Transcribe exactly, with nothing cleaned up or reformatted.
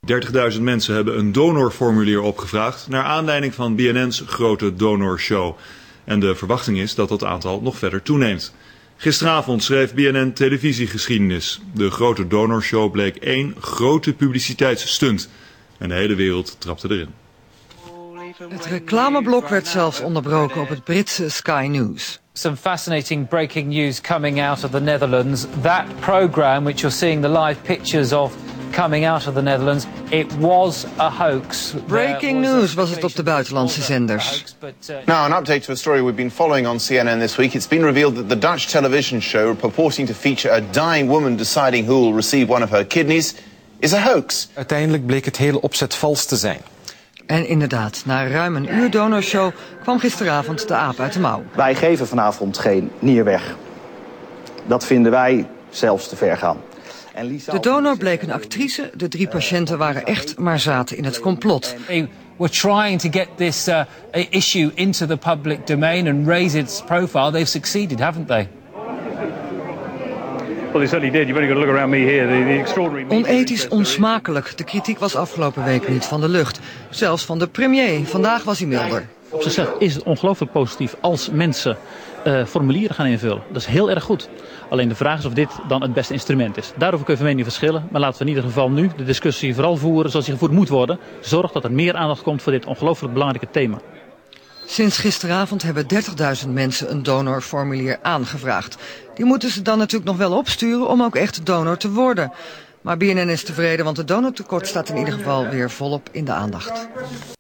dertigduizend mensen hebben een donorformulier opgevraagd naar aanleiding van B N N's grote donorshow. En de verwachting is dat dat aantal nog verder toeneemt. Gisteravond schreef B N N televisiegeschiedenis. De grote donorshow bleek één grote publiciteitsstunt. En de hele wereld trapte erin. Het reclameblok werd zelfs onderbroken op het Britse Sky News. Some fascinating breaking news coming out of the Netherlands. That program, which you're seeing the live pictures of coming out of the Netherlands, it was a hoax. Breaking news was het op de buitenlandse zenders. Now, an update to a story we've been following on C N N this week. It's been revealed that the Dutch television show purporting to feature a dying woman deciding who will receive one of her kidneys is a hoax. Uiteindelijk bleek het hele opzet vals te zijn. En inderdaad, na ruim een uur donorshow kwam gisteravond de aap uit de mouw. Wij geven vanavond geen nier weg. Dat vinden wij zelfs te ver gaan. En Lisa de donor bleek een actrice, de drie patiënten waren echt maar zaten in het complot. We're trying to get this uh, issue into the public domain and raise its profile. They've succeeded, haven't they? Well, they certainly did. You've only got to look around me here. The, the extraordinary. Onethisch, onsmakelijk. De kritiek was afgelopen week niet van de lucht. Zelfs van de premier. Vandaag was hij milder. Op zichzelf is het ongelooflijk positief als mensen uh, formulieren gaan invullen. Dat is heel erg goed. Alleen de vraag is of dit dan het beste instrument is. Daarover kunnen we meningen verschillen. Maar laten we in ieder geval nu de discussie vooral voeren zoals die gevoerd moet worden. Zorg dat er meer aandacht komt voor dit ongelooflijk belangrijke thema. Sinds gisteravond hebben dertigduizend mensen een donorformulier aangevraagd. Die moeten ze dan natuurlijk nog wel opsturen om ook echt donor te worden. Maar B N N is tevreden, want het donortekort staat in ieder geval weer volop in de aandacht.